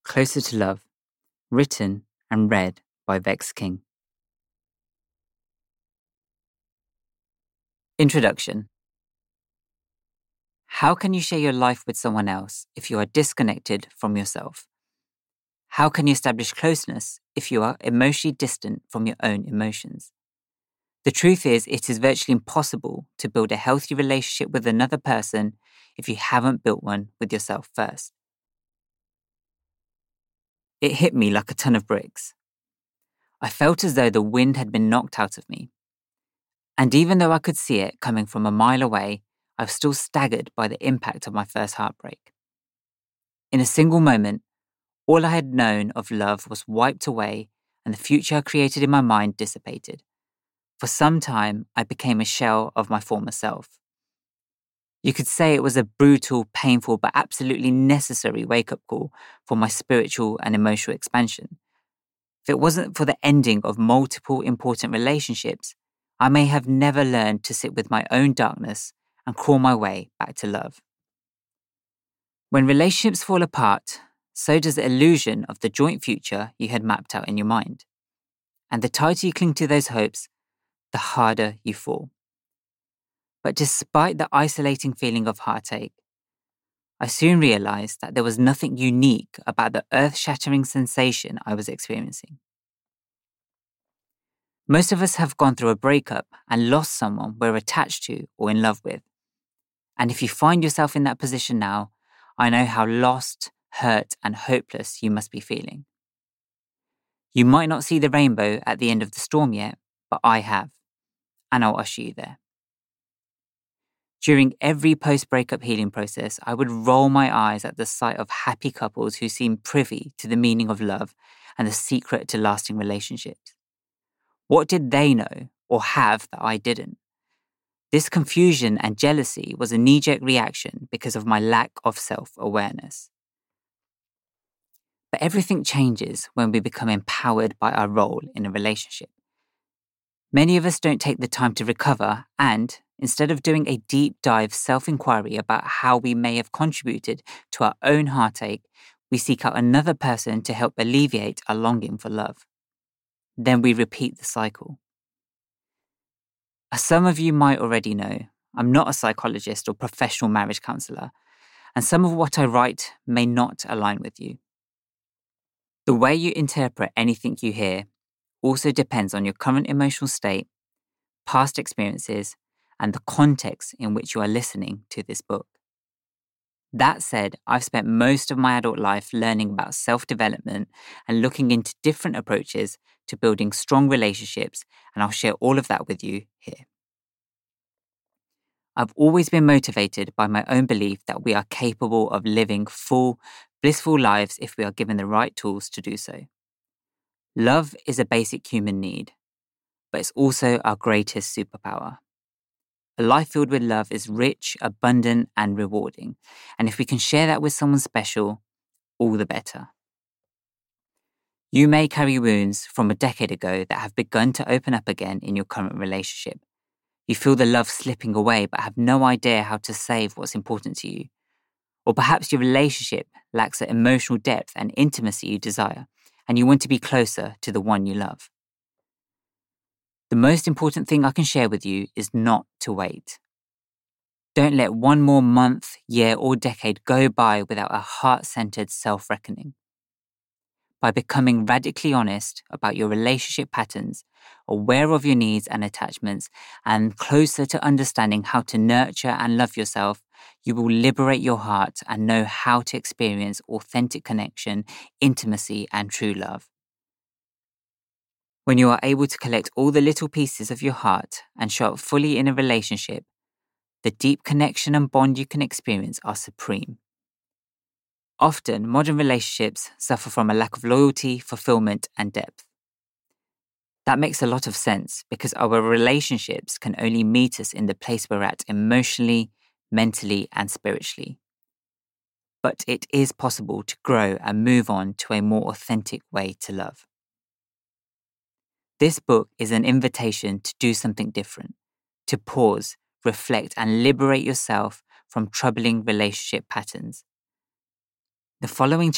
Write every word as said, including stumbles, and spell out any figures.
Closer to Love, written and read by Vex King. Introduction. How can you share your life with someone else if you are disconnected from yourself? How can you establish closeness if you are emotionally distant from your own emotions? The truth is, it is virtually impossible to build a healthy relationship with another person if you haven't built one with yourself first. It hit me like a ton of bricks. I felt as though the wind had been knocked out of me. And even though I could see it coming from a mile away, I was still staggered by the impact of my first heartbreak. In a single moment, all I had known of love was wiped away and the future I created in my mind dissipated. For some time, I became a shell of my former self. You could say it was a brutal, painful, but absolutely necessary wake-up call for my spiritual and emotional expansion. If it wasn't for the ending of multiple important relationships, I may have never learned to sit with my own darkness and crawl my way back to love. When relationships fall apart, so does the illusion of the joint future you had mapped out in your mind. And the tighter you cling to those hopes, the harder you fall. But despite the isolating feeling of heartache, I soon realized that there was nothing unique about the earth-shattering sensation I was experiencing. Most of us have gone through a breakup and lost someone we're attached to or in love with. And if you find yourself in that position now, I know how lost, hurt, and hopeless you must be feeling. You might not see the rainbow at the end of the storm yet, but I have, and I'll usher you there. During every post-breakup healing process, I would roll my eyes at the sight of happy couples who seemed privy to the meaning of love and the secret to lasting relationships. What did they know or have that I didn't? This confusion and jealousy was a knee-jerk reaction because of my lack of self-awareness. But everything changes when we become empowered by our role in a relationship. Many of us don't take the time to recover and, instead of doing a deep dive self-inquiry about how we may have contributed to our own heartache, we seek out another person to help alleviate our longing for love. Then we repeat the cycle. As some of you might already know, I'm not a psychologist or professional marriage counsellor, and some of what I write may not align with you. The way you interpret anything you hear also depends on your current emotional state, past experiences, and the context in which you are listening to this book. That said, I've spent most of my adult life learning about self-development and looking into different approaches to building strong relationships, and I'll share all of that with you here. I've always been motivated by my own belief that we are capable of living full, blissful lives if we are given the right tools to do so. Love is a basic human need, but it's also our greatest superpower. A life filled with love is rich, abundant, and rewarding. And if we can share that with someone special, all the better. You may carry wounds from a decade ago that have begun to open up again in your current relationship. You feel the love slipping away but have no idea how to save what's important to you. Or perhaps your relationship lacks the emotional depth and intimacy you desire, and you want to be closer to the one you love. The most important thing I can share with you is not to wait. Don't let one more month, year, or decade go by without a heart-centered self-reckoning. By becoming radically honest about your relationship patterns, aware of your needs and attachments, and closer to understanding how to nurture and love yourself, you will liberate your heart and know how to experience authentic connection, intimacy, and true love. When you are able to collect all the little pieces of your heart and show up fully in a relationship, the deep connection and bond you can experience are supreme. Often, modern relationships suffer from a lack of loyalty, fulfillment, and depth. That makes a lot of sense because our relationships can only meet us in the place we're at emotionally, mentally, and spiritually. But it is possible to grow and move on to a more authentic way to love. This book is an invitation to do something different, to pause, reflect, and liberate yourself from troubling relationship patterns. The following